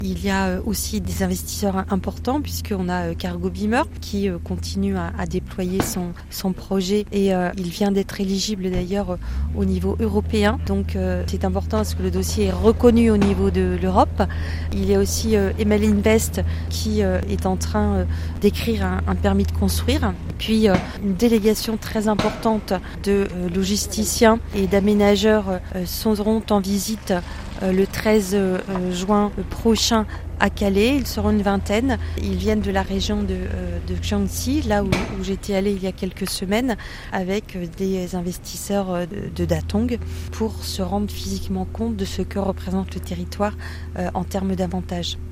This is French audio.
Il y a aussi des investisseurs importants puisqu'on a Cargo Beamer qui continue à déployer son projet et il vient d'être éligible d'ailleurs au niveau européen. Donc c'est important parce que le dossier est reconnu au niveau de l'Europe. Il y a aussi Emel Invest qui est en train d'écrire un permis de construire. Puis une délégation très importante de logisticiens et d'aménageurs seront en visite le 13 juin prochain à Calais. Ils seront une vingtaine. Ils viennent de la région de Jiangxi, là où j'étais allée il y a quelques semaines, avec des investisseurs de Datong pour se rendre physiquement compte de ce que représente le territoire en termes d'avantages.